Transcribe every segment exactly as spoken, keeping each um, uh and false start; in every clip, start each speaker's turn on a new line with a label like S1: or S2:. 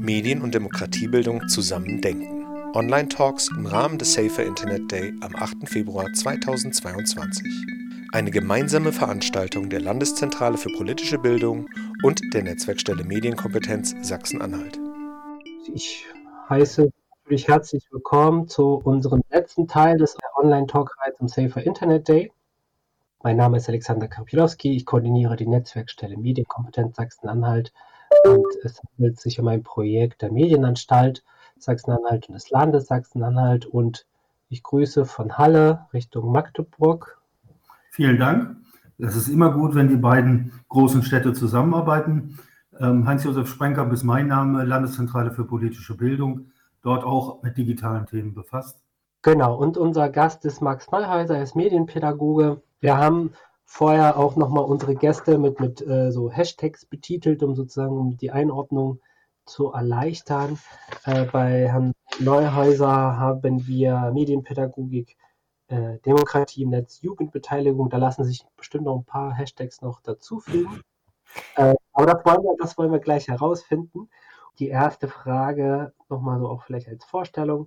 S1: Medien- und Demokratiebildung zusammen denken. Online-Talks im Rahmen des Safer Internet Day am achten Februar zweitausendzweiundzwanzig. Eine gemeinsame Veranstaltung der Landeszentrale für politische Bildung und der Netzwerkstelle Medienkompetenz Sachsen-Anhalt.
S2: Ich heiße natürlich herzlich willkommen zu unserem letzten Teil des Online-Talk-Reihe zum Safer Internet Day. Mein Name ist Alexander Kapilowski, ich koordiniere die Netzwerkstelle Medienkompetenz Sachsen-Anhalt und es handelt sich um ein Projekt der Medienanstalt Sachsen-Anhalt und des Landes Sachsen-Anhalt und ich grüße von Halle Richtung Magdeburg.
S3: Vielen Dank. Es ist immer gut, wenn die beiden großen Städte zusammenarbeiten. Hans-Josef Sprenkamp ist mein Name, Landeszentrale für politische Bildung, dort auch mit digitalen Themen befasst.
S2: Genau, und unser Gast ist Max Neuhäuser, er ist Medienpädagoge. Wir haben vorher auch nochmal unsere Gäste mit, mit äh, so Hashtags betitelt, um sozusagen um die Einordnung zu erleichtern. Äh, bei Herrn Neuhäuser haben wir Medienpädagogik, äh, Demokratie im Netz, Jugendbeteiligung. Da lassen sich bestimmt noch ein paar Hashtags noch dazufügen. Äh, aber das wollen, wir, das wollen wir gleich herausfinden. Die erste Frage, nochmal so auch vielleicht als Vorstellung.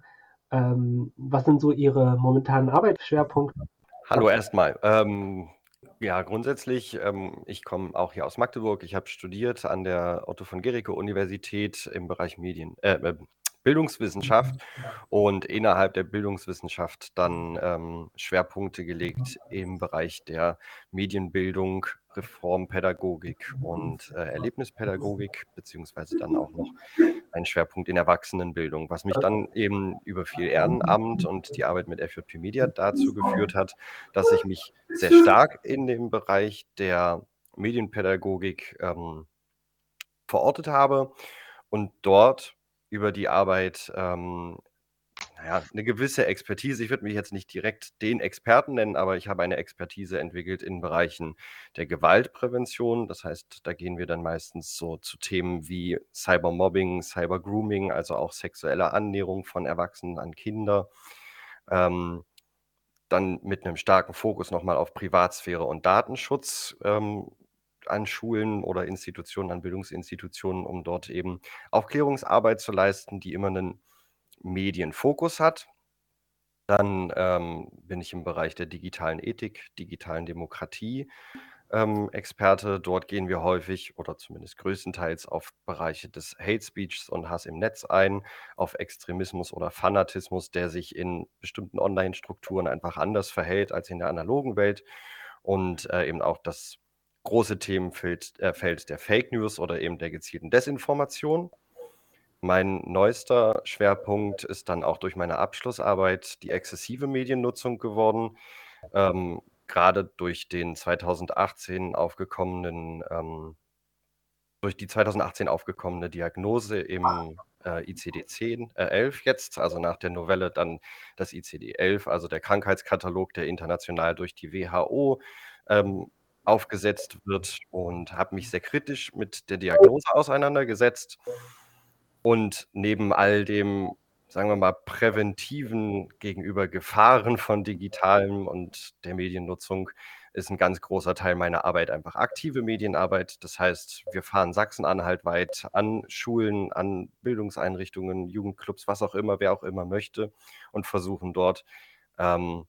S2: Ähm, was sind so Ihre momentanen Arbeitsschwerpunkte?
S4: Hallo erstmal. Ähm, ja, grundsätzlich, ähm, ich komme auch hier aus Magdeburg. Ich habe studiert an der Otto von Guericke Universität im Bereich Medien, äh, Bildungswissenschaft und innerhalb der Bildungswissenschaft dann ähm, Schwerpunkte gelegt im Bereich der Medienbildung, Reformpädagogik und äh, Erlebnispädagogik, beziehungsweise dann auch noch ein Schwerpunkt in Erwachsenenbildung, was mich dann eben über viel Ehrenamt und die Arbeit mit F J P Media dazu geführt hat, dass ich mich sehr stark in dem Bereich der Medienpädagogik ähm, verortet habe und dort über die Arbeit ähm, naja, eine gewisse Expertise, ich würde mich jetzt nicht direkt den Experten nennen, aber ich habe eine Expertise entwickelt in Bereichen der Gewaltprävention. Das heißt, da gehen wir dann meistens so zu Themen wie Cybermobbing, Cybergrooming, also auch sexuelle Annäherung von Erwachsenen an Kinder. Ähm, dann mit einem starken Fokus nochmal auf Privatsphäre und Datenschutz ähm, an Schulen oder Institutionen, an Bildungsinstitutionen, um dort eben Aufklärungsarbeit zu leisten, die immer einen Medienfokus hat. Dann ähm, bin ich im Bereich der digitalen Ethik, digitalen Demokratie ähm, Experte. Dort gehen wir häufig oder zumindest größtenteils auf Bereiche des Hate Speeches und Hass im Netz ein, auf Extremismus oder Fanatismus, der sich in bestimmten Online-Strukturen einfach anders verhält als in der analogen Welt und äh, eben auch das große Themenfeld äh, Feld der Fake News oder eben der gezielten Desinformation. Mein neuester Schwerpunkt ist dann auch durch meine Abschlussarbeit die exzessive Mediennutzung geworden. Ähm, gerade durch den zweitausendachtzehn aufgekommenen, ähm, durch die zweitausendachtzehn aufgekommene Diagnose im äh, I C D zehn, äh, elf jetzt, also nach der Novelle dann das I C D elf, also der Krankheitskatalog, der international durch die W H O ähm, aufgesetzt wird, und habe mich sehr kritisch mit der Diagnose auseinandergesetzt. Und neben all dem, sagen wir mal, präventiven gegenüber Gefahren von digitalem und der Mediennutzung ist ein ganz großer Teil meiner Arbeit einfach aktive Medienarbeit. Das heißt, wir fahren Sachsen-Anhalt weit an Schulen, an Bildungseinrichtungen, Jugendclubs, was auch immer, wer auch immer möchte, und versuchen dort ähm,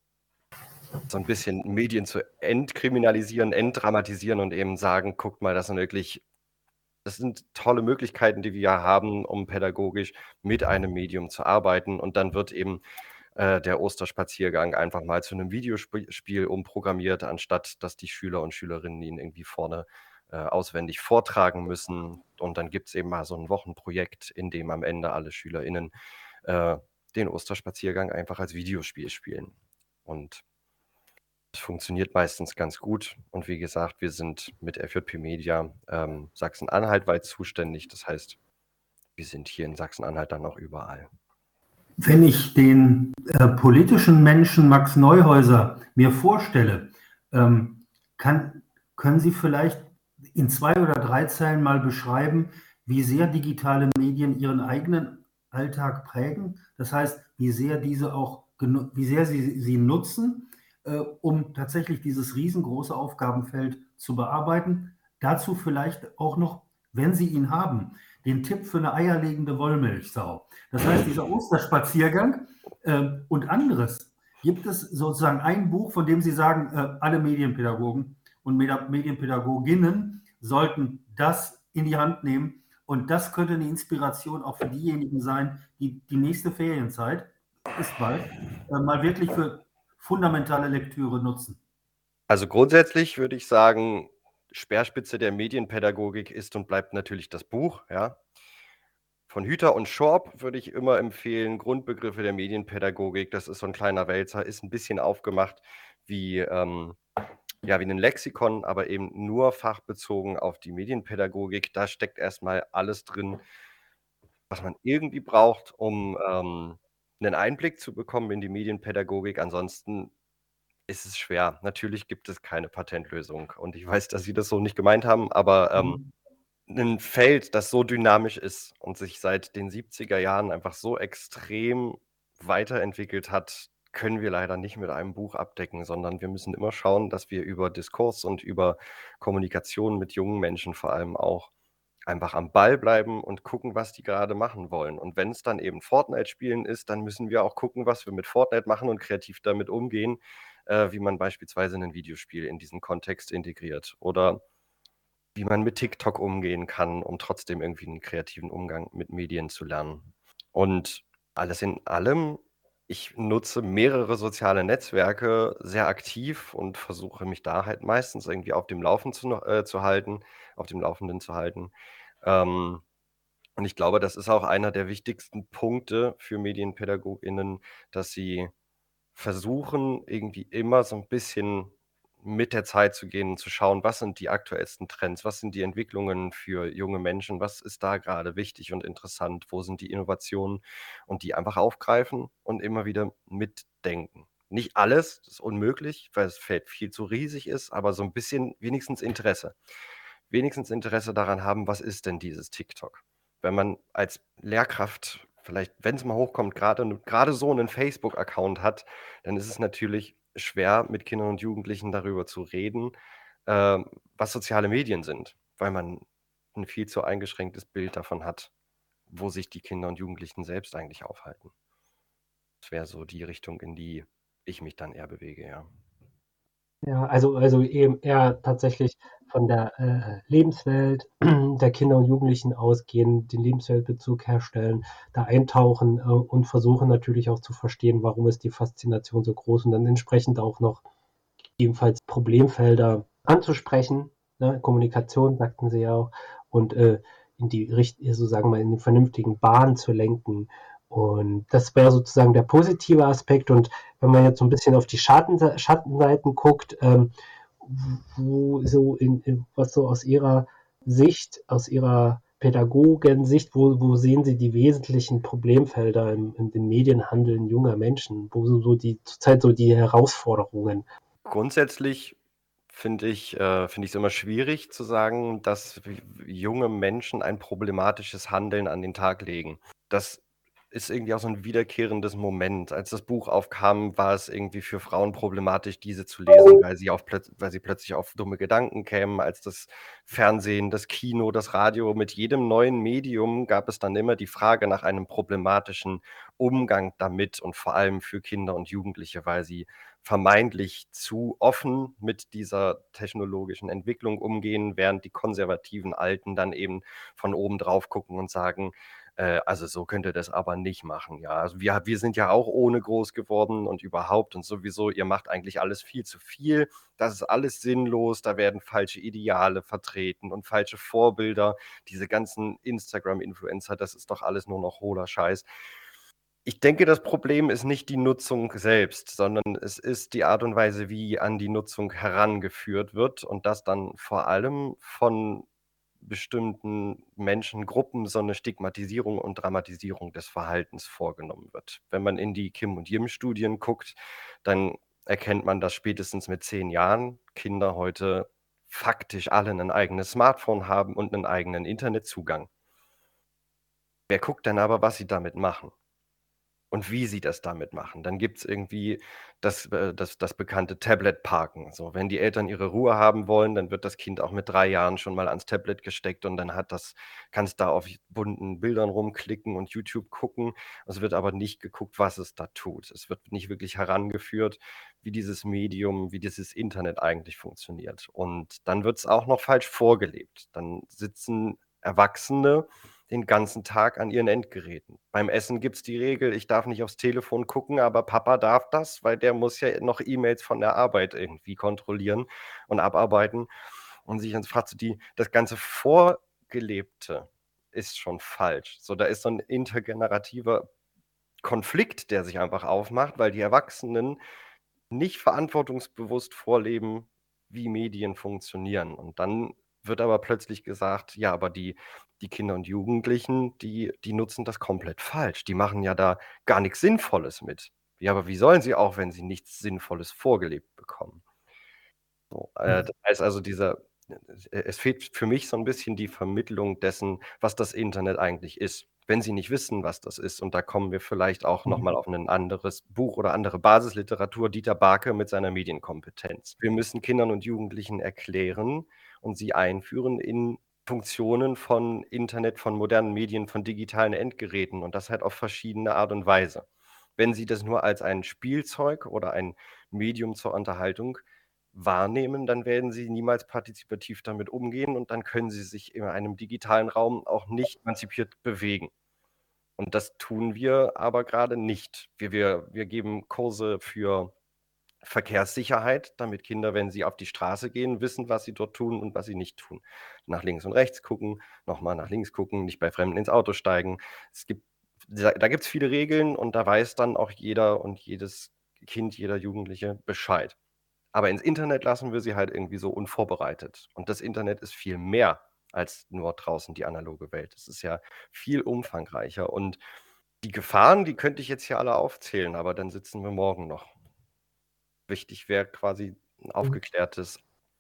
S4: so ein bisschen Medien zu entkriminalisieren, entdramatisieren und eben sagen, guckt mal, das sind wirklich Das sind tolle Möglichkeiten, die wir haben, um pädagogisch mit einem Medium zu arbeiten. Und dann wird eben äh, der Osterspaziergang einfach mal zu einem Videospiel umprogrammiert, anstatt dass die Schüler und Schülerinnen ihn irgendwie vorne äh, auswendig vortragen müssen. Und dann gibt es eben mal so ein Wochenprojekt, in dem am Ende alle SchülerInnen äh, den Osterspaziergang einfach als Videospiel spielen. Und das funktioniert meistens ganz gut. Und wie gesagt, wir sind mit F J P Media ähm, Sachsen-Anhalt weit zuständig. Das heißt, wir sind hier in Sachsen-Anhalt dann auch überall.
S3: Wenn ich den äh, politischen Menschen Max Neuhäuser mir vorstelle, ähm, kann, können Sie vielleicht in zwei oder drei Zeilen mal beschreiben, wie sehr digitale Medien Ihren eigenen Alltag prägen? Das heißt, wie sehr diese auch, wie sehr Sie sie nutzen, äh, um tatsächlich dieses riesengroße Aufgabenfeld zu bearbeiten. Dazu vielleicht auch noch, wenn Sie ihn haben, den Tipp für eine eierlegende Wollmilchsau. Das heißt, dieser Osterspaziergang äh, und anderes. Gibt es sozusagen ein Buch, von dem Sie sagen, äh, alle Medienpädagogen und Medi- Medienpädagoginnen sollten das in die Hand nehmen und das könnte eine Inspiration auch für diejenigen sein, die die nächste Ferienzeit, ist bald, äh, mal wirklich für fundamentale Lektüre nutzen?
S4: Also grundsätzlich würde ich sagen, Speerspitze der Medienpädagogik ist und bleibt natürlich das Buch, ja. Von Hüter und Schorb würde ich immer empfehlen, Grundbegriffe der Medienpädagogik. Das ist so ein kleiner Wälzer, ist ein bisschen aufgemacht wie, ähm, ja, wie ein Lexikon, aber eben nur fachbezogen auf die Medienpädagogik. Da steckt erstmal alles drin, was man irgendwie braucht, um ähm, einen Einblick zu bekommen in die Medienpädagogik. Ansonsten ist es schwer. Natürlich gibt es keine Patentlösung. Und ich weiß, dass Sie das so nicht gemeint haben, aber ähm, ein Feld, das so dynamisch ist und sich seit den siebziger Jahren einfach so extrem weiterentwickelt hat, können wir leider nicht mit einem Buch abdecken, sondern wir müssen immer schauen, dass wir über Diskurs und über Kommunikation mit jungen Menschen vor allem auch einfach am Ball bleiben und gucken, was die gerade machen wollen. Und wenn es dann eben Fortnite-Spielen ist, dann müssen wir auch gucken, was wir mit Fortnite machen und kreativ damit umgehen, äh, wie man beispielsweise ein Videospiel in diesen Kontext integriert oder wie man mit TikTok umgehen kann, um trotzdem irgendwie einen kreativen Umgang mit Medien zu lernen. Und alles in allem, ich nutze mehrere soziale Netzwerke sehr aktiv und versuche mich da halt meistens irgendwie auf dem Laufen zu, no- äh, zu halten, auf dem Laufenden zu halten. Ähm, und ich glaube, das ist auch einer der wichtigsten Punkte für MedienpädagogInnen, dass sie versuchen, irgendwie immer so ein bisschen mit der Zeit zu gehen und zu schauen, was sind die aktuellsten Trends, was sind die Entwicklungen für junge Menschen, was ist da gerade wichtig und interessant, wo sind die Innovationen und die einfach aufgreifen und immer wieder mitdenken. Nicht alles, das ist unmöglich, weil das Feld viel zu riesig ist, aber so ein bisschen wenigstens Interesse. Wenigstens Interesse daran haben, was ist denn dieses TikTok? Wenn man als Lehrkraft vielleicht, wenn es mal hochkommt, gerade gerade so einen Facebook-Account hat, dann ist es natürlich schwer, mit Kindern und Jugendlichen darüber zu reden, ähm, was soziale Medien sind, weil man ein viel zu eingeschränktes Bild davon hat, wo sich die Kinder und Jugendlichen selbst eigentlich aufhalten. Das wäre so die Richtung, in die ich mich dann eher bewege, ja.
S2: Ja, also also eben eher tatsächlich von der, äh, Lebenswelt der Kinder und Jugendlichen ausgehen, den Lebensweltbezug herstellen, da eintauchen, äh, und versuchen natürlich auch zu verstehen, warum ist die Faszination so groß und dann entsprechend auch noch ebenfalls Problemfelder anzusprechen, ne? Kommunikation sagten Sie ja auch, und äh, in die richt so sagen wir, in den vernünftigen Bahn zu lenken. Und das wäre sozusagen der positive Aspekt. Und wenn man jetzt so ein bisschen auf die Schattense Schattenseiten guckt, ähm, wo so in, in, was so aus Ihrer Sicht, aus Ihrer Pädagogensicht, wo, wo sehen Sie die wesentlichen Problemfelder im, in den Medienhandeln junger Menschen? Wo sind so die zurzeit so die Herausforderungen?
S4: Grundsätzlich finde ich äh, finde ich es immer schwierig zu sagen, dass w junge Menschen ein problematisches Handeln an den Tag legen. Das ist irgendwie auch so ein wiederkehrendes Moment. Als das Buch aufkam, war es irgendwie für Frauen problematisch, diese zu lesen, weil sie auf plötz weil sie plötzlich auf dumme Gedanken kämen. Als das Fernsehen, das Kino, das Radio mit jedem neuen Medium gab es dann immer die Frage nach einem problematischen Umgang damit und vor allem für Kinder und Jugendliche, weil sie vermeintlich zu offen mit dieser technologischen Entwicklung umgehen, während die konservativen Alten dann eben von oben drauf gucken und sagen, äh, also so könnt ihr das aber nicht machen. Ja, also wir, wir sind ja auch ohne groß geworden und überhaupt und sowieso, ihr macht eigentlich alles viel zu viel. Das ist alles sinnlos, da werden falsche Ideale vertreten und falsche Vorbilder. Diese ganzen Instagram-Influencer, das ist doch alles nur noch hohler Scheiß. Ich denke, das Problem ist nicht die Nutzung selbst, sondern es ist die Art und Weise, wie an die Nutzung herangeführt wird und dass dann vor allem von bestimmten Menschengruppen so eine Stigmatisierung und Dramatisierung des Verhaltens vorgenommen wird. Wenn man in die Kim und Jim-Studien guckt, dann erkennt man, dass spätestens mit zehn Jahren Kinder heute faktisch alle ein eigenes Smartphone haben und einen eigenen Internetzugang. Wer guckt denn aber, was sie damit machen? und wie sie das damit machen. Dann gibt es irgendwie das, äh, das, das bekannte Tablet-Parken. So, wenn die Eltern ihre Ruhe haben wollen, dann wird das Kind auch mit drei Jahren schon mal ans Tablet gesteckt und dann hat das, kann es da auf bunten Bildern rumklicken und YouTube gucken. Es wird aber nicht geguckt, was es da tut. Es wird nicht wirklich herangeführt, wie dieses Medium, wie dieses Internet eigentlich funktioniert. Und dann wird es auch noch falsch vorgelebt. Dann sitzen Erwachsene den ganzen Tag an ihren Endgeräten. Beim Essen gibt es die Regel, ich darf nicht aufs Telefon gucken, aber Papa darf das, weil der muss ja noch E-Mails von der Arbeit irgendwie kontrollieren und abarbeiten. Und sich dann fragt so, die, das ganze Vorgelebte ist schon falsch. So, da ist so ein intergenerativer Konflikt, der sich einfach aufmacht, weil die Erwachsenen nicht verantwortungsbewusst vorleben, wie Medien funktionieren. Und dann wird aber plötzlich gesagt, ja, aber die, die Kinder und Jugendlichen, die, die nutzen das komplett falsch. Die machen ja da gar nichts Sinnvolles mit. Ja, aber wie sollen sie auch, wenn sie nichts Sinnvolles vorgelebt bekommen? So, äh, das heißt also, dieser, es fehlt für mich so ein bisschen die Vermittlung dessen, was das Internet eigentlich ist. Wenn sie nicht wissen, was das ist, und da kommen wir vielleicht auch nochmal auf ein anderes Buch oder andere Basisliteratur, Dieter Barke mit seiner Medienkompetenz. Wir müssen Kindern und Jugendlichen erklären und sie einführen in Funktionen von Internet, von modernen Medien, von digitalen Endgeräten und das halt auf verschiedene Art und Weise. Wenn sie das nur als ein Spielzeug oder ein Medium zur Unterhaltung wahrnehmen, dann werden sie niemals partizipativ damit umgehen und dann können sie sich in einem digitalen Raum auch nicht emanzipiert bewegen. Und das tun wir aber gerade nicht. Wir, wir, wir geben Kurse für Verkehrssicherheit, damit Kinder, wenn sie auf die Straße gehen, wissen, was sie dort tun und was sie nicht tun. Nach links und rechts gucken, nochmal nach links gucken, nicht bei Fremden ins Auto steigen. Es gibt, da, da gibt es viele Regeln und da weiß dann auch jeder und jedes Kind, jeder Jugendliche Bescheid. Aber ins Internet lassen wir sie halt irgendwie so unvorbereitet. Und das Internet ist viel mehr als nur draußen die analoge Welt. Es ist ja viel umfangreicher. Und die Gefahren, die könnte ich jetzt hier alle aufzählen, aber dann sitzen wir morgen noch. Wichtig wäre quasi ein aufgeklärtes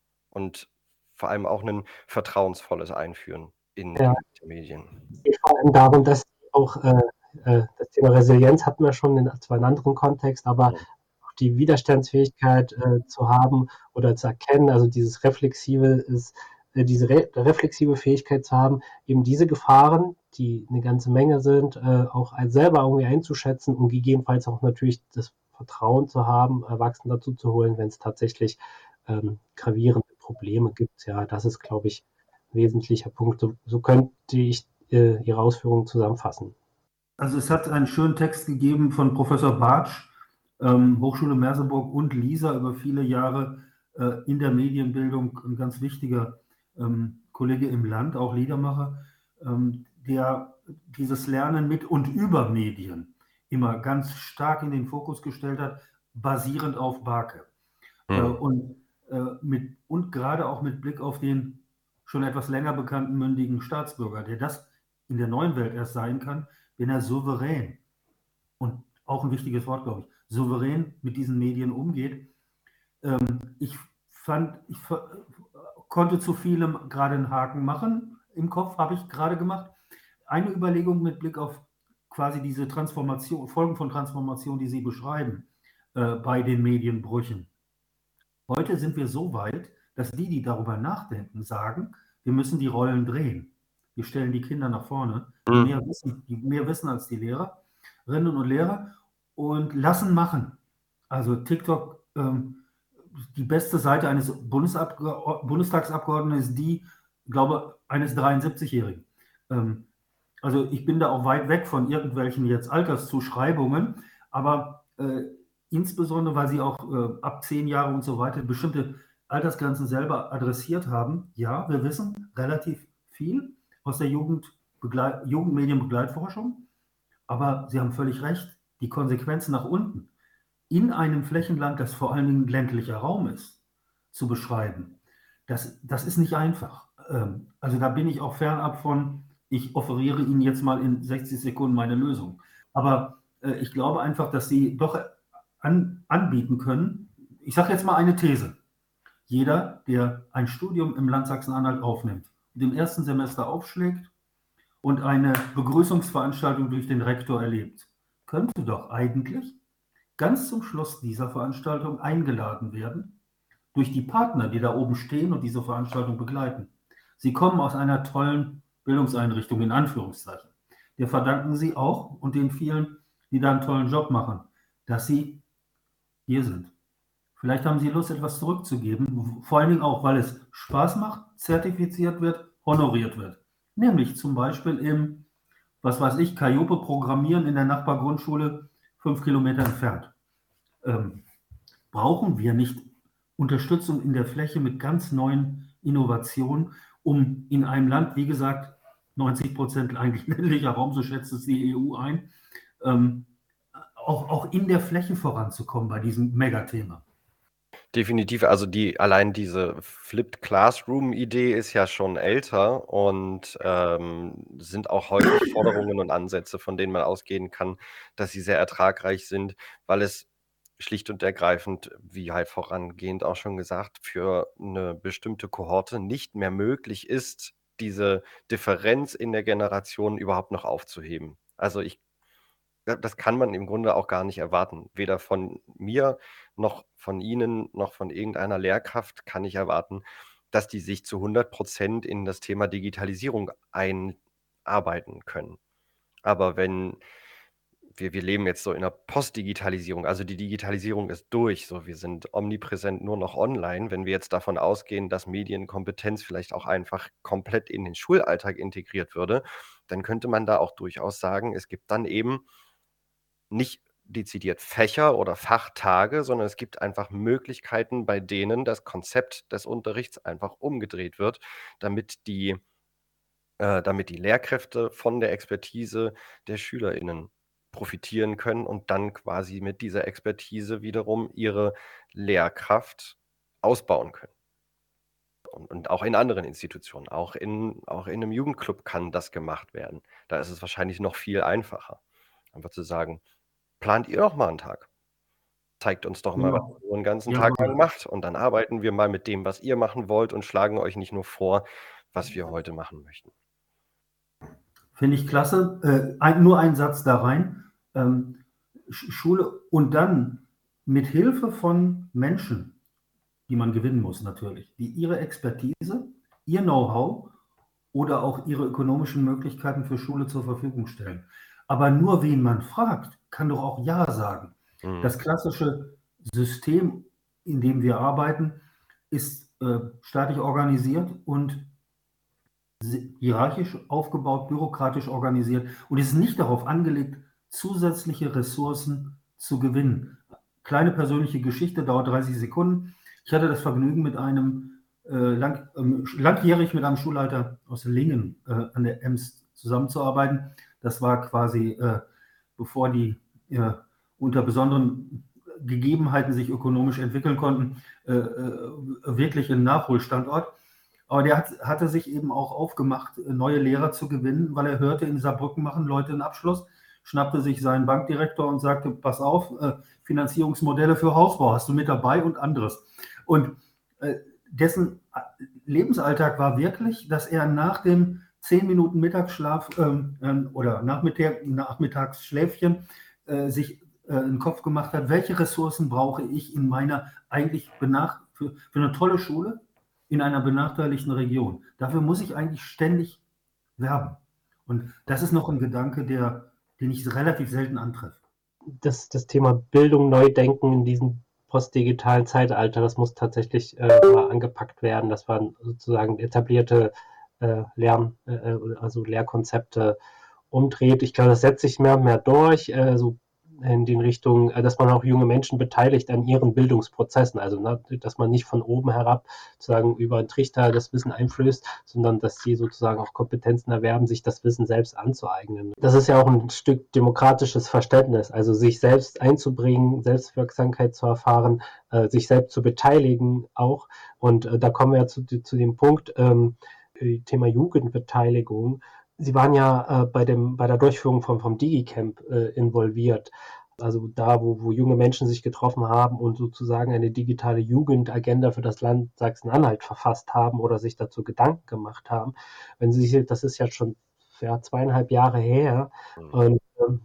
S4: und vor allem auch ein vertrauensvolles Einführen in
S2: Ja.
S4: die Medien.
S2: Es geht vor allem darum, dass auch äh, äh, das Thema Resilienz hatten wir schon in zwar in einem anderen Kontext, aber
S4: Ja.
S2: die Widerstandsfähigkeit äh, zu haben oder zu erkennen, also dieses reflexive ist, äh, diese re reflexive Fähigkeit zu haben, eben diese Gefahren, die eine ganze Menge sind, äh, auch als selber irgendwie einzuschätzen und gegebenenfalls auch natürlich das Vertrauen zu haben, Erwachsene dazu zu holen, wenn es tatsächlich ähm, gravierende Probleme gibt. Ja, das ist, glaube ich, ein wesentlicher Punkt. So, so könnte ich äh, Ihre Ausführungen zusammenfassen.
S3: Also es hat einen schönen Text gegeben von Professor Bartsch, ähm, Hochschule Merseburg und Lisa über viele Jahre äh, in der Medienbildung, ein ganz wichtiger ähm, Kollege im Land, auch Liedermacher, ähm, der dieses Lernen mit und über Medien immer ganz stark in den Fokus gestellt hat, basierend auf Barke.
S4: Mhm.
S3: Äh, und, äh, mit, und gerade auch mit Blick auf den schon etwas länger bekannten mündigen Staatsbürger, der das in der neuen Welt erst sein kann, wenn er souverän, und auch ein wichtiges Wort, glaube ich, souverän mit diesen Medien umgeht. Ähm, ich fand, ich konnte zu vielem gerade einen Haken machen, im Kopf habe ich gerade gemacht. Eine Überlegung mit Blick auf quasi diese Transformation, Folgen von Transformation, die Sie beschreiben, äh, bei den Medienbrüchen. Heute sind wir so weit, dass die, die darüber nachdenken, sagen, wir müssen die Rollen drehen. Wir stellen die Kinder nach vorne, die
S4: Mhm.
S3: mehr wissen, die mehr wissen als die Lehrerinnen und Lehrer und lassen machen. Also TikTok, ähm, die beste Seite eines Bundesabge- Bundestagsabgeordneten ist die, glaube eines dreiundsiebzigjährigen. Ähm, also ich bin da auch weit weg von irgendwelchen jetzt Alterszuschreibungen, aber äh, insbesondere, weil sie auch äh, ab zehn Jahre und so weiter bestimmte Altersgrenzen selber adressiert haben. Ja, wir wissen relativ viel aus der Jugendbegleit- Jugendmedienbegleitforschung, aber Sie haben völlig recht, die Konsequenzen nach unten in einem Flächenland, das vor allen Dingen ländlicher Raum ist, zu beschreiben, das, das ist nicht einfach. Ähm, also da bin ich auch fernab von, ich offeriere Ihnen jetzt mal in sechzig Sekunden meine Lösung. Aber äh, ich glaube einfach, dass Sie doch an, anbieten können. Ich sage jetzt mal eine These. Jeder, der ein Studium im Land Sachsen-Anhalt aufnimmt und im ersten Semester aufschlägt und eine Begrüßungsveranstaltung durch den Rektor erlebt, könnte doch eigentlich ganz zum Schluss dieser Veranstaltung eingeladen werden durch die Partner, die da oben stehen und diese Veranstaltung begleiten. Sie kommen aus einer tollen Bildungseinrichtung, in Anführungszeichen. Wir verdanken sie auch und den vielen, die da einen tollen Job machen, dass sie hier sind. Vielleicht haben sie Lust, etwas zurückzugeben, vor allen Dingen auch, weil es Spaß macht, zertifiziert wird, honoriert wird. Nämlich zum Beispiel im, was weiß ich, Calliope programmieren in der Nachbargrundschule fünf Kilometer entfernt. Ähm, brauchen wir nicht Unterstützung in der Fläche mit ganz neuen Innovationen, um in einem Land, wie gesagt, neunzig Prozent eigentlich ländlicher Raum, so schätzt es die E U ein, ähm, auch, auch in der Fläche voranzukommen bei diesem Megathema.
S4: Definitiv, also die allein diese Flipped Classroom-Idee ist ja schon älter und ähm, sind auch häufig Forderungen und Ansätze, von denen man ausgehen kann, dass sie sehr ertragreich sind, weil es schlicht und ergreifend, wie halt vorangehend auch schon gesagt, für eine bestimmte Kohorte nicht mehr möglich ist, diese Differenz in der Generation überhaupt noch aufzuheben. Also ich Ja, das kann man im Grunde auch gar nicht erwarten. Weder von mir noch von Ihnen noch von irgendeiner Lehrkraft kann ich erwarten, dass die sich zu hundert Prozent in das Thema Digitalisierung einarbeiten können. Aber wenn wir, wir leben jetzt so in einer Postdigitalisierung, also die Digitalisierung ist durch, so wir sind omnipräsent nur noch online. Wenn wir jetzt davon ausgehen, dass Medienkompetenz vielleicht auch einfach komplett in den Schulalltag integriert würde, dann könnte man da auch durchaus sagen, es gibt dann eben nicht dezidiert Fächer oder Fachtage, sondern es gibt einfach Möglichkeiten, bei denen das Konzept des Unterrichts einfach umgedreht wird, damit die, äh, damit die Lehrkräfte von der Expertise der SchülerInnen profitieren können und dann quasi mit dieser Expertise wiederum ihre Lehrkraft ausbauen können. Und, und auch in anderen Institutionen, auch in, auch in einem Jugendclub kann das gemacht werden. Da ist es wahrscheinlich noch viel einfacher, einfach zu sagen, plant ihr doch mal einen Tag. Zeigt uns doch mal, was
S3: Genau.
S4: ihr so einen ganzen
S3: Ja,
S4: Tag
S3: aber-
S4: lang macht. Und dann arbeiten wir mal mit dem, was ihr machen wollt und schlagen euch nicht nur vor, was wir heute machen möchten.
S3: Finde ich klasse. Äh, ein, nur ein Satz da rein. Ähm, Sch- Schule und dann mit Hilfe von Menschen, die man gewinnen muss natürlich, die ihre Expertise, ihr Know-how oder auch ihre ökonomischen Möglichkeiten für Schule zur Verfügung stellen. Aber nur wen man fragt, kann doch auch Ja sagen.
S4: Mhm.
S3: Das klassische System, in dem wir arbeiten, ist äh, staatlich organisiert und hierarchisch aufgebaut, bürokratisch organisiert und ist nicht darauf angelegt, zusätzliche Ressourcen zu gewinnen. Kleine persönliche Geschichte, dauert dreißig Sekunden. Ich hatte das Vergnügen, mit einem äh, lang, ähm, langjährig mit einem Schulleiter aus Lingen äh, an der Ems zusammenzuarbeiten. Das war quasi, äh, bevor die äh, unter besonderen Gegebenheiten sich ökonomisch entwickeln konnten, äh, äh, wirklich ein Nachholstandort. Aber der hat, hatte sich eben auch aufgemacht, neue Lehrer zu gewinnen, weil er hörte, in Saarbrücken machen Leute einen Abschluss, schnappte sich seinen Bankdirektor und sagte, pass auf, äh, Finanzierungsmodelle für Hausbau hast du mit dabei und anderes. Und äh, dessen Lebensalltag war wirklich, dass er nach dem zehn Minuten Mittagsschlaf ähm, ähm, oder Nachmittag, Nachmittagsschläfchen äh, sich äh, einen Kopf gemacht hat, welche Ressourcen brauche ich in meiner eigentlich benach für, für eine tolle Schule in einer benachteiligten Region. Dafür muss ich eigentlich ständig werben. Und das ist noch ein Gedanke, der, den ich relativ selten antreffe.
S2: Das, das Thema Bildung neu denken in diesem postdigitalen Zeitalter, das muss tatsächlich äh, mal angepackt werden, dass man sozusagen etablierte äh, Lern, äh, also Lehrkonzepte umdreht. Ich glaube, das setzt sich mehr und mehr durch, äh, so in den Richtungen, äh, dass man auch junge Menschen beteiligt an ihren Bildungsprozessen, also ne, dass man nicht von oben herab sozusagen über einen Trichter das Wissen einflößt, sondern dass sie sozusagen auch Kompetenzen erwerben, sich das Wissen selbst anzueignen. Das ist ja auch ein Stück demokratisches Verständnis, also sich selbst einzubringen, Selbstwirksamkeit zu erfahren, äh, sich selbst zu beteiligen auch. Und äh, da kommen wir ja zu, zu dem Punkt, ähm, Thema Jugendbeteiligung. Sie waren ja äh, bei, dem, bei der Durchführung vom, vom DigiCamp äh, involviert, also da, wo, wo junge Menschen sich getroffen haben und sozusagen eine digitale Jugendagenda für das Land Sachsen-Anhalt verfasst haben oder sich dazu Gedanken gemacht haben. Wenn Sie sich, das ist ja schon ja, zweieinhalb Jahre her,
S4: Mhm.
S2: und ähm,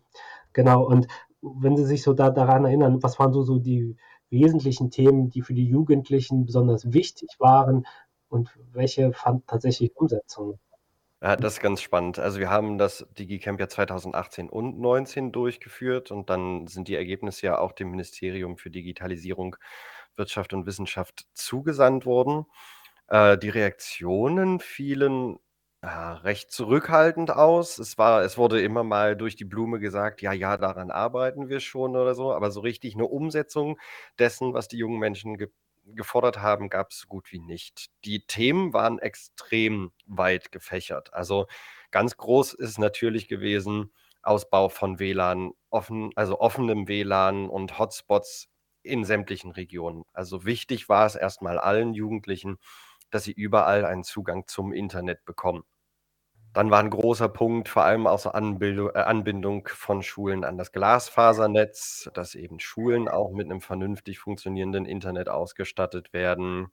S2: Genau, und wenn Sie sich so da daran erinnern, was waren so so die wesentlichen Themen, die für die Jugendlichen besonders wichtig waren und welche fanden tatsächlich Umsetzung?
S4: Ja, das ist ganz spannend. Also, wir haben das DigiCamp ja zweitausendachtzehn und neunzehn durchgeführt und dann sind die Ergebnisse ja auch dem Ministerium für Digitalisierung, Wirtschaft und Wissenschaft zugesandt worden. Äh, die Reaktionen fielen, ja, recht zurückhaltend aus. Es war es wurde immer mal durch die Blume gesagt: „Ja, ja, daran arbeiten wir schon“ oder so, aber so richtig eine Umsetzung dessen, was die jungen Menschen ge gefordert haben, gab es so gut wie nicht. Die Themen waren extrem weit gefächert. Also, ganz groß ist natürlich gewesen Ausbau von W L A N, offen also offenem W L A N und Hotspots in sämtlichen Regionen. Also, wichtig war es erstmal allen Jugendlichen, dass sie überall einen Zugang zum Internet bekommen. Dann war 'n großer Punkt vor allem auch so Anbildu äh, Anbindung von Schulen an das Glasfasernetz, dass eben Schulen auch mit 'nem vernünftig funktionierenden Internet ausgestattet werden.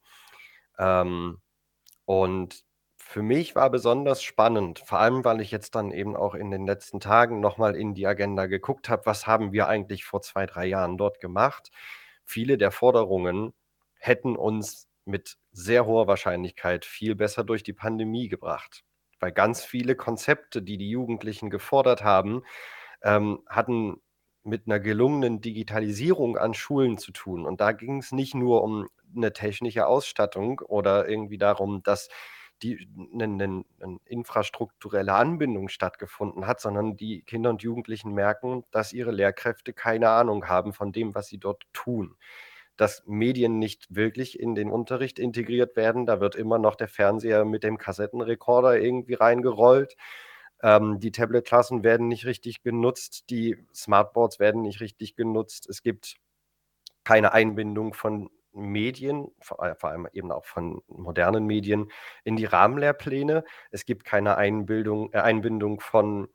S4: Ähm, und für mich war besonders spannend, vor allem, weil ich jetzt dann eben auch in den letzten Tagen noch mal in die Agenda geguckt habe: Was haben wir eigentlich vor zwei, drei Jahren dort gemacht? Viele der Forderungen hätten uns mit sehr hoher Wahrscheinlichkeit viel besser durch die Pandemie gebracht, weil ganz viele Konzepte, die die Jugendlichen gefordert haben, ähm, hatten mit 'ner gelungenen Digitalisierung an Schulen zu tun. Und da ging's nicht nur um 'ne technische Ausstattung oder irgendwie darum, dass die 'nen 'nen 'nen infrastrukturelle Anbindung stattgefunden hat, sondern die Kinder und Jugendlichen merken, dass ihre Lehrkräfte keine Ahnung haben von dem, was sie dort tun. Dass Medien nicht wirklich in den Unterricht integriert werden. Da wird immer noch der Fernseher mit dem Kassettenrekorder irgendwie reingerollt. Ähm, die Tablet-Klassen werden nicht richtig genutzt, die Smartboards werden nicht richtig genutzt. Es gibt keine Einbindung von Medien, vor all vor allem eben auch von modernen Medien in die Rahmenlehrpläne. Es gibt keine Einbildung äh, Einbindung von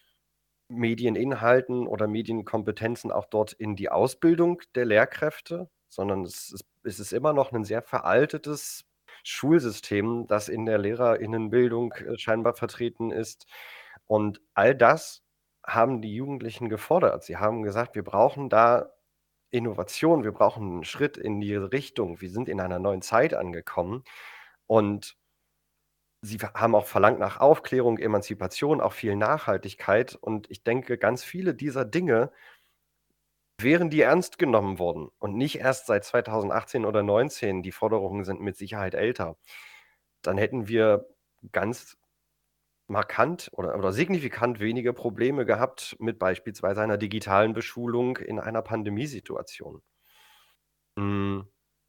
S4: Medieninhalten oder Medienkompetenzen auch dort in die Ausbildung der Lehrkräfte, sondern es ist es ist immer noch 'nen sehr veraltetes Schulsystem, das in der Lehrerinnenbildung, äh, scheinbar vertreten ist. Und all das haben die Jugendlichen gefordert. Sie haben gesagt: „Wir brauchen da Innovation, wir brauchen 'n Schritt in die Richtung. Wir sind in einer neuen Zeit angekommen.“ Und sie v haben auch verlangt nach Aufklärung, Emanzipation, auch viel Nachhaltigkeit. Und ich denke, ganz viele dieser Dinge wären die ernst genommen worden und nicht erst seit zweitausendachtzehn oder neunzehn, die Forderungen sind mit Sicherheit älter, dann hätten wir ganz markant oder oder signifikant weniger Probleme gehabt mit beispielsweise einer digitalen Beschulung in einer Pandemiesituation. Hm.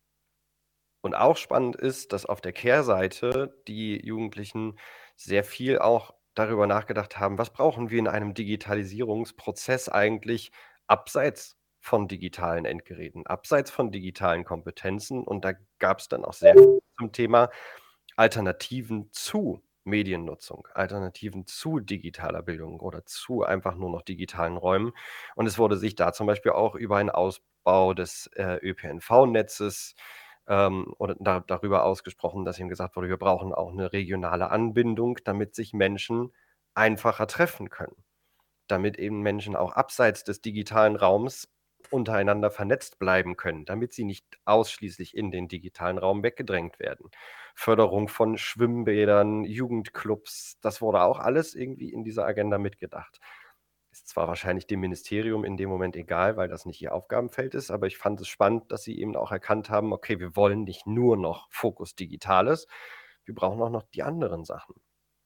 S4: Und auch spannend ist, dass auf der Kehrseite die Jugendlichen sehr viel auch darüber nachgedacht haben: „Was brauchen wir in einem Digitalisierungsprozess eigentlich abseits von digitalen Endgeräten, abseits von digitalen Kompetenzen?“ Und da gab's dann auch sehr viel zum Thema Alternativen zu Mediennutzung, Alternativen zu digitaler Bildung oder zu einfach nur noch digitalen Räumen. Und es wurde sich da zum Beispiel auch über einen Ausbau des, äh, Ö Pe En Vau-Netzes, ähm, oder da darüber ausgesprochen, dass eben gesagt wurde: „Wir brauchen auch 'ne regionale Anbindung, damit sich Menschen einfacher treffen können. Damit eben Menschen auch abseits des digitalen Raums untereinander vernetzt bleiben können, damit sie nicht ausschließlich in den digitalen Raum weggedrängt werden.“ Förderung von Schwimmbädern, Jugendclubs, das wurde auch alles irgendwie in dieser Agenda mitgedacht. Ist zwar wahrscheinlich dem Ministerium in dem Moment egal, weil das nicht ihr Aufgabenfeld ist, aber ich fand es spannend, dass sie eben auch erkannt haben: „Okay, wir wollen nicht nur noch Fokus Digitales, wir brauchen auch noch die anderen Sachen.“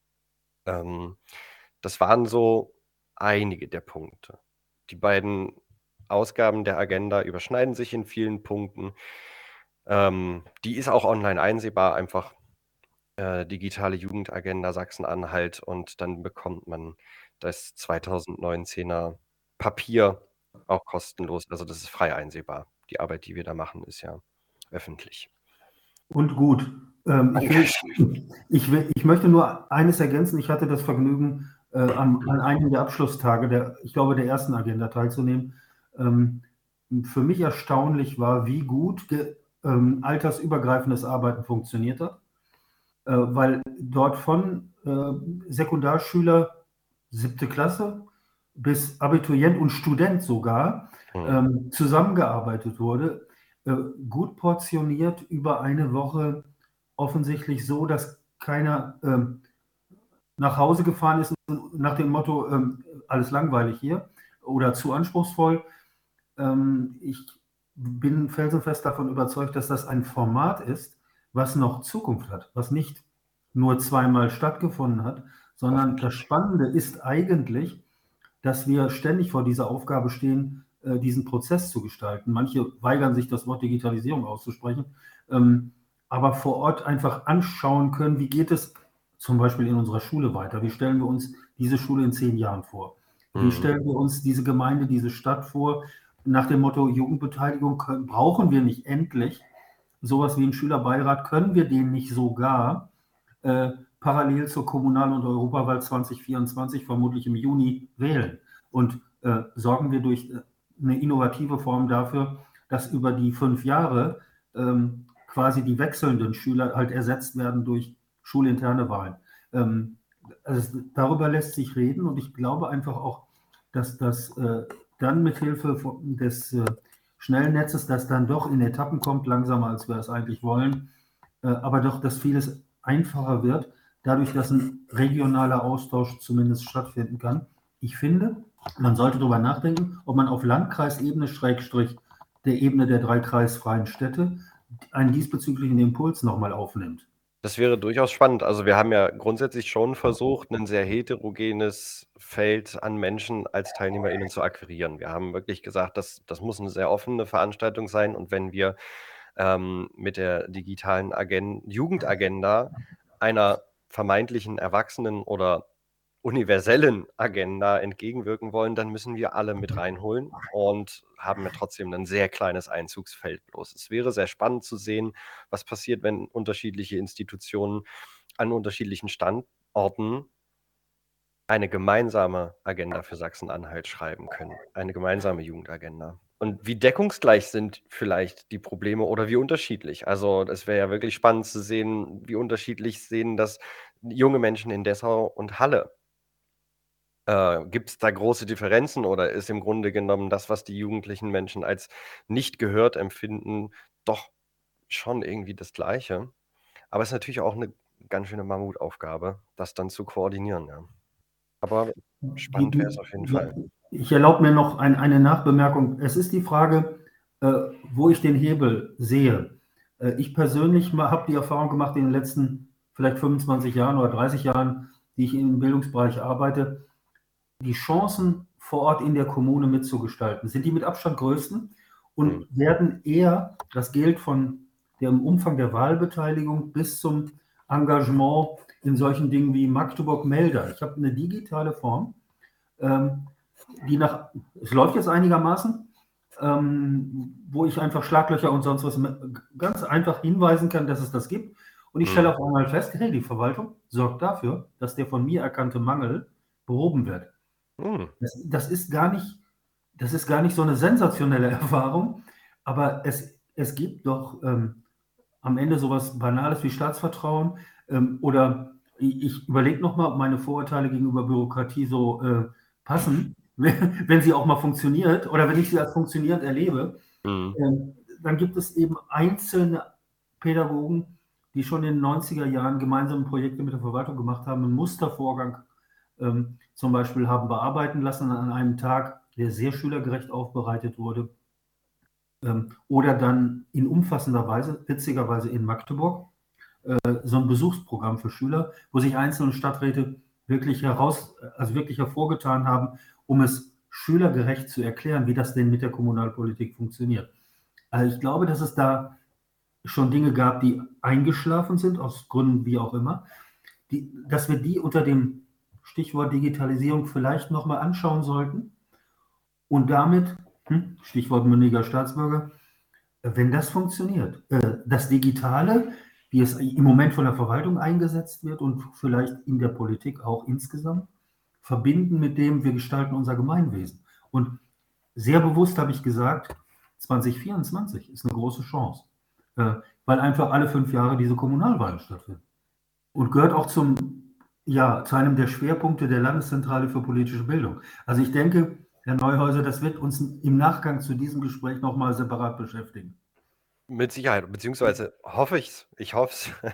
S4: Ähm, das waren so einige der Punkte. Die beiden Ausgaben der Agenda überschneiden sich in vielen Punkten. Ähm, die ist auch online einsehbar, einfach, äh, digitale Jugendagenda Sachsen-Anhalt und dann bekommt man das zweitausendneunzehner Papier auch kostenlos. Also, das ist frei einsehbar. Die Arbeit, die wir da machen, ist ja öffentlich.
S3: Und gut. Ähm, ich will ich will ich möchte nur eines ergänzen. Ich hatte das Vergnügen, äh, am an einem der Abschlusstage der ich glaube, der ersten Agenda teilzunehmen. Ähm, für mich erstaunlich war, wie gut ge ähm, altersübergreifendes Arbeiten funktioniert hat, äh, weil dort von, äh, Sekundarschüler, siebte Klasse bis Abiturient und Student sogar
S4: Mhm.
S3: ähm, zusammengearbeitet wurde, äh, gut portioniert über eine Woche, offensichtlich so, dass keiner ähm, nach Hause gefahren ist nach dem Motto, ähm, alles langweilig hier oder zu anspruchsvoll. Ähm, ich bin felsenfest davon überzeugt, dass das ein Format ist, was noch Zukunft hat, was nicht nur zweimal stattgefunden hat, sondern das Spannende ist eigentlich, dass wir ständig vor dieser Aufgabe stehen, äh, diesen Prozess zu gestalten. Manche weigern sich, das Wort Digitalisierung auszusprechen, ähm, aber vor Ort einfach anschauen können, wie geht es zum Beispiel in unserer Schule weiter? Wie stellen wir uns diese Schule in zehn Jahren vor? Wie
S4: Mhm.
S3: stellen wir uns diese Gemeinde, diese Stadt vor? Nach dem Motto Jugendbeteiligung können, brauchen wir nicht endlich sowas wie einen Schülerbeirat, können wir den nicht sogar äh, parallel zur Kommunal- und Europawahl zwanzig vierundzwanzig vermutlich im Juni wählen. Und äh, sorgen wir durch eine innovative Form dafür, dass über die fünf Jahre ähm, quasi die wechselnden Schüler halt ersetzt werden durch schulinterne Wahlen. Ähm, also darüber lässt sich reden und ich glaube einfach auch, dass das äh, dann mithilfe des äh, schnellen Netzes, das dann doch in Etappen kommt, langsamer als wir es eigentlich wollen, äh, aber doch, dass vieles einfacher wird, dadurch, dass ein regionaler Austausch zumindest stattfinden kann. Ich finde, man sollte darüber nachdenken, ob man auf Landkreisebene, Schrägstrich der Ebene der drei kreisfreien Städte, einen diesbezüglichen Impuls nochmal aufnimmt.
S4: Das wäre durchaus spannend. Also wir haben ja grundsätzlich schon versucht, ein sehr heterogenes Feld an Menschen als TeilnehmerInnen zu akquirieren. Wir haben wirklich gesagt, das, das muss eine sehr offene Veranstaltung sein. Und wenn wir ähm, mit der digitalen Agen- Jugendagenda einer vermeintlichen Erwachsenen oder universellen Agenda entgegenwirken wollen, dann müssen wir alle mit reinholen und haben ja trotzdem ein sehr kleines Einzugsfeld bloß. Es wäre sehr spannend zu sehen, was passiert, wenn unterschiedliche Institutionen an unterschiedlichen Standorten eine gemeinsame Agenda für Sachsen-Anhalt schreiben können, eine gemeinsame Jugendagenda. Und wie deckungsgleich sind vielleicht die Probleme oder wie unterschiedlich? Also es wäre ja wirklich spannend zu sehen, wie unterschiedlich sehen das junge Menschen in Dessau und Halle. Äh, gibt es da große Differenzen oder ist im Grunde genommen das, was die jugendlichen Menschen als nicht gehört empfinden, doch schon irgendwie das Gleiche? Aber es ist natürlich auch eine ganz schöne Mammutaufgabe, das dann zu koordinieren, ja. Aber spannend
S3: Die-
S4: wäre es auf jeden Fall.
S3: Ich erlaube mir noch ein, eine Nachbemerkung. Es ist die Frage, äh, wo ich den Hebel sehe. Äh, ich persönlich habe die Erfahrung gemacht in den letzten vielleicht fünfundzwanzig Jahren oder dreißig Jahren, die ich im Bildungsbereich arbeite, die Chancen vor Ort in der Kommune mitzugestalten, sind die mit Abstand größten und
S4: Hm.
S3: werden eher, das gilt von dem Umfang der Wahlbeteiligung bis zum Engagement in solchen Dingen wie Magdeburg-Melder. Ich habe eine digitale Form, ähm, die nach, es läuft jetzt einigermaßen, ähm, wo ich einfach Schlaglöcher und sonst was ganz einfach hinweisen kann, dass es das gibt. Und ich stelle
S4: Hm.
S3: auf einmal fest, hey, die Verwaltung sorgt dafür, dass der von mir erkannte Mangel behoben wird.
S4: Hm.
S3: Das, das ist gar nicht, das ist gar nicht so eine sensationelle Erfahrung, aber es, es gibt doch ähm, am Ende sowas Banales wie Staatsvertrauen ähm, oder ich, ich überlege nochmal, ob meine Vorurteile gegenüber Bürokratie so äh, passen, wenn, wenn sie auch mal funktioniert oder wenn ich sie als funktionierend erlebe.
S4: Hm.
S3: Ähm, dann gibt es eben einzelne Pädagogen, die schon in den neunziger Jahren gemeinsame Projekte mit der Verwaltung gemacht haben, einen Mustervorgang ähm, zum Beispiel haben bearbeiten lassen an einem Tag, der sehr schülergerecht aufbereitet wurde. Ähm, oder dann in umfassender Weise, witzigerweise in Magdeburg, äh, so ein Besuchsprogramm für Schüler, wo sich einzelne Stadträte wirklich heraus, also wirklich hervorgetan haben, um es schülergerecht zu erklären, wie das denn mit der Kommunalpolitik funktioniert. Also ich glaube, dass es da schon Dinge gab, die eingeschlafen sind, aus Gründen wie auch immer, die, dass wir die unter dem Stichwort Digitalisierung vielleicht nochmal anschauen sollten und damit, hm, Stichwort mündiger Staatsbürger, wenn das funktioniert, äh, das Digitale, wie es im Moment von der Verwaltung eingesetzt wird und vielleicht in der Politik auch insgesamt, verbinden mit dem, wir gestalten unser Gemeinwesen. Und sehr bewusst habe ich gesagt, zwanzig vierundzwanzig ist eine große Chance, äh, weil einfach alle fünf Jahre diese Kommunalwahlen stattfinden. Und gehört auch zum Ja, zu einem der Schwerpunkte der Landeszentrale für politische Bildung. Also ich denke, Herr Neuhäuser, das wird uns im Nachgang zu diesem Gespräch nochmal separat beschäftigen.
S4: Mit Sicherheit, beziehungsweise hoffe ich's. Ich hoffe es.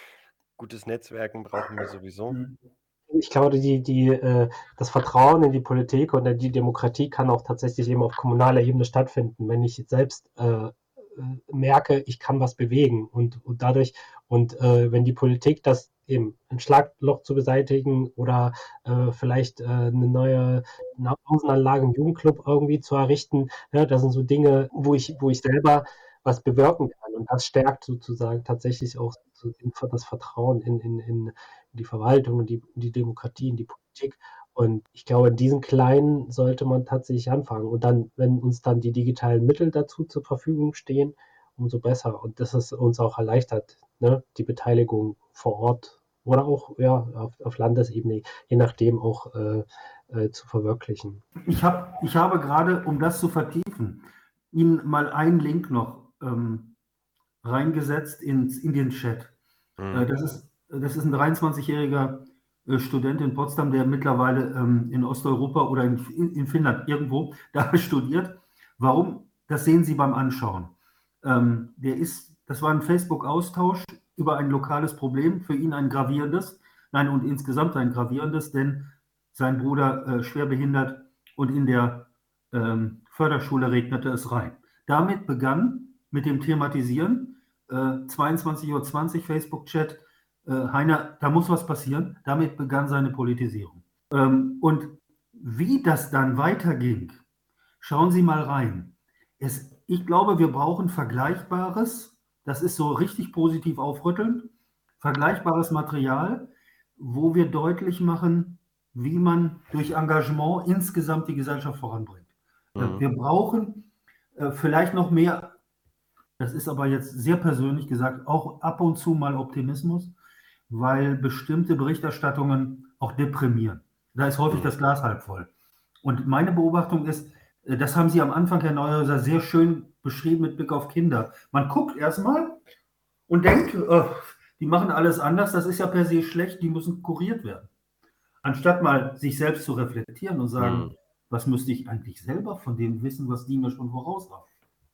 S4: Gutes Netzwerken brauchen wir sowieso.
S2: Ich glaube, die, die, äh, das Vertrauen in die Politik und in die Demokratie kann auch tatsächlich eben auf kommunaler Ebene stattfinden, wenn ich selbst äh, äh, merke, ich kann was bewegen und, und dadurch, und äh, wenn die Politik das eben ein Schlagloch zu beseitigen oder äh, vielleicht äh, eine neue eine Außenanlage im Jugendclub irgendwie zu errichten, ja, das sind so Dinge, wo ich, wo ich selber was bewirken kann und das stärkt sozusagen tatsächlich auch so das Vertrauen in, in, in die Verwaltung, in die, in die Demokratie, in die Politik. Und ich glaube, in diesen Kleinen sollte man tatsächlich anfangen. Und dann, wenn uns dann die digitalen Mittel dazu zur Verfügung stehen, umso besser. Und das ist uns auch erleichtert, ne? Die Beteiligung vor Ort oder auch ja, auf, auf Landesebene, je nachdem auch äh, äh, zu verwirklichen.
S3: Ich, hab, ich habe gerade, um das zu vertiefen, Ihnen mal einen Link noch ähm, reingesetzt ins, in den Chat.
S4: Mhm.
S3: Äh, das, ist, das ist ein dreiundzwanzigjähriger äh, Student in Potsdam, der mittlerweile ähm, in Osteuropa oder in, in Finnland irgendwo da studiert. Warum? Das sehen Sie beim Anschauen. Ähm, der ist, das war ein Facebook-Austausch über ein lokales Problem, für ihn ein gravierendes, nein, und insgesamt ein gravierendes, denn sein Bruder äh, schwer behindert und in der ähm, Förderschule regnete es rein. Damit begann mit dem Thematisieren, äh, zweiundzwanzig Uhr zwanzig Facebook-Chat, äh, Heiner, da muss was passieren. Damit begann seine Politisierung. Ähm, und wie das dann weiterging, schauen Sie mal rein. Es, ich glaube, wir brauchen Vergleichbares, das ist so richtig positiv aufrüttelnd, vergleichbares Material, wo wir deutlich machen, wie man durch Engagement insgesamt die Gesellschaft voranbringt.
S4: Mhm.
S3: Wir brauchen äh, vielleicht noch mehr, das ist aber jetzt sehr persönlich gesagt, auch ab und zu mal Optimismus, weil bestimmte Berichterstattungen auch deprimieren. Da ist häufig
S4: Mhm.
S3: das Glas halb voll. Und meine Beobachtung ist, äh, das haben Sie am Anfang, Herr Neuhäuser, sehr schön beschrieben mit Blick auf Kinder. Man guckt erstmal und denkt, äh, die machen alles anders, das ist ja per se schlecht, die müssen kuriert werden. Anstatt mal sich selbst zu reflektieren und sagen,
S4: Mhm.
S3: was müsste ich eigentlich selber von dem wissen, was die mir schon voraus haben.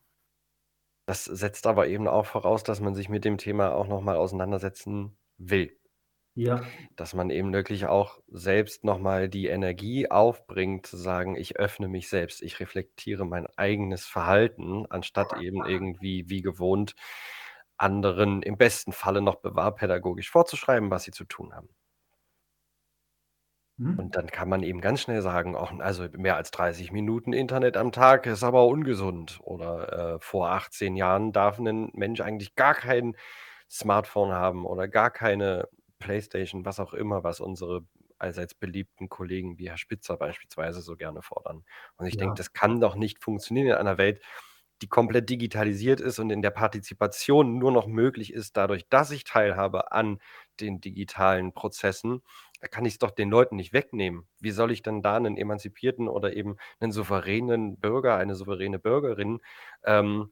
S4: Das setzt aber eben auch voraus, dass man sich mit dem Thema auch noch mal auseinandersetzen will.
S3: Ja.
S4: Dass man eben wirklich auch selbst noch mal die Energie aufbringt, zu sagen: „Ich öffne mich selbst, ich reflektiere mein eigenes Verhalten“, anstatt eben irgendwie wie gewohnt anderen im besten Falle noch bewahrpädagogisch vorzuschreiben, was sie zu tun haben.
S3: Hm?
S4: Und dann kann man eben ganz schnell sagen: „Och, also mehr als dreißig Minuten Internet am Tag ist aber ungesund.“ Oder, äh: „Vor achtzehn Jahren darf 'nen Mensch eigentlich gar kein Smartphone haben oder gar keine Playstation“, was auch immer, was unsere allseits beliebten Kollegen wie Herr Spitzer beispielsweise so gerne fordern. Und ich denke,
S3: Ja.
S4: das kann doch nicht funktionieren in einer Welt, die komplett digitalisiert ist und in der Partizipation nur noch möglich ist dadurch, dass ich teilhabe an den digitalen Prozessen. Da kann ich's doch den Leuten nicht wegnehmen. Wie soll ich denn da 'nen emanzipierten oder eben 'nen souveränen Bürger, eine souveräne Bürgerin, ähm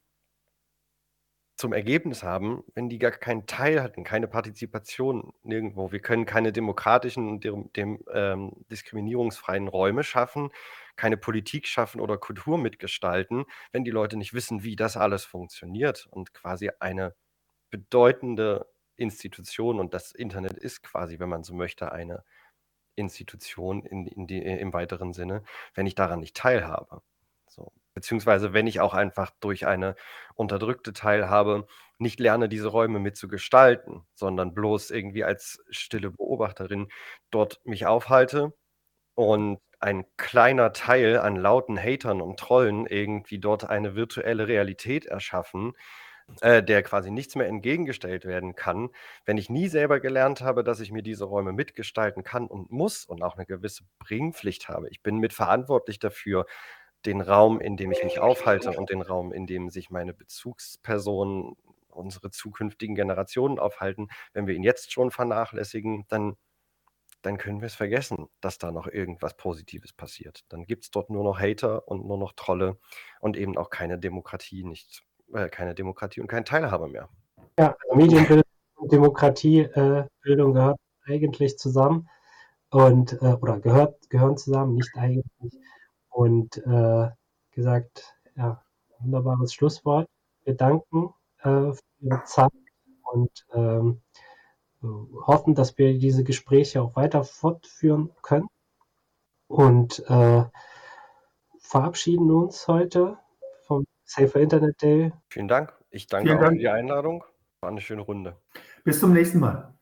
S4: zum Ergebnis haben, wenn die gar keinen Teil hatten, keine Partizipation nirgendwo? Wir können keine demokratischen und dem dem, ähm, diskriminierungsfreien Räume schaffen, keine Politik schaffen oder Kultur mitgestalten, wenn die Leute nicht wissen, wie das alles funktioniert und quasi eine bedeutende Institution und das Internet ist quasi, wenn man so möchte, eine Institution in in die im weiteren Sinne, wenn ich daran nicht teilhabe. So. Beziehungsweise wenn ich auch einfach durch eine unterdrückte Teilhabe nicht lerne, diese Räume mitzugestalten, sondern bloß irgendwie als stille Beobachterin dort mich aufhalte und ein kleiner Teil an lauten Hatern und Trollen irgendwie dort eine virtuelle Realität erschaffen, äh, der quasi nichts mehr entgegengestellt werden kann. Wenn ich nie selber gelernt habe, dass ich mir diese Räume mitgestalten kann und muss und auch 'ne gewisse Bringpflicht habe. Ich bin mitverantwortlich dafür, den Raum, in dem ich mich aufhalte und den Raum, in dem sich meine Bezugspersonen, unsere zukünftigen Generationen aufhalten. Wenn wir ihn jetzt schon vernachlässigen, dann dann können wir's vergessen, dass da noch irgendwas Positives passiert. Dann gibt's dort nur noch Hater und nur noch Trolle und eben auch keine Demokratie nicht äh, keine Demokratie und keine Teilhabe mehr.
S2: Ja, Medienbildung und Demokratie äh, Bildung gehört eigentlich zusammen. und äh, oder gehört, gehören zusammen, nicht eigentlich. Und äh, gesagt, ja, wunderbares Schlusswort. Wir danken äh, für Ihre Zeit und ähm, hoffen, dass wir diese Gespräche auch weiter fortführen können und äh, verabschieden uns heute vom Safer Internet Day.
S4: Vielen Dank. Ich danke
S3: Vielen
S4: auch für
S3: Dank.
S4: die Einladung. War eine schöne Runde.
S3: Bis zum nächsten Mal.